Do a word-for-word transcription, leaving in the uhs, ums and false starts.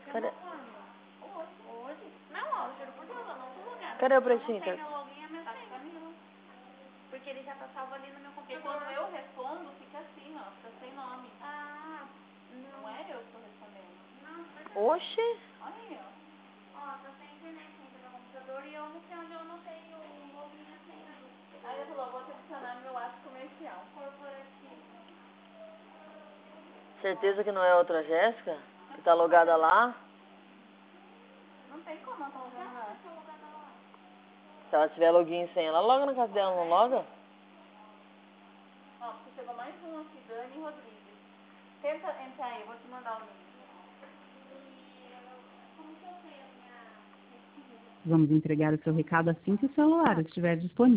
Cadê? Hoje? Não, ó, juro por Deus, eu não tô logada. Cadê o pretinho? Eu não sei meu login, é meu tá Camila. Porque ele já tá salvo ali no meu computador. E quando eu respondo, fica assim, ó, fica sem nome. Ah, não. Não é eu que tô respondendo. Não, verdade. Oxi. Olha aí, ó. Ó, tá sem internet ainda no computador e eu não sei onde eu anotei o login e a senha. Aí ele falou, vou te adicionar no meu ato comercial. Corporativo. Certeza que não é outra Jéssica? Que tá logada lá? Não tem como eu tô logando lá. Se ela tiver login sem ela, loga na casa dela, não loga? Ó, porque chegou mais um aqui, Dani Rodrigues. Tenta entrar aí, eu vou te mandar o link. Como que eu tenho a minha... Vamos entregar o seu recado assim que o celular estiver disponível.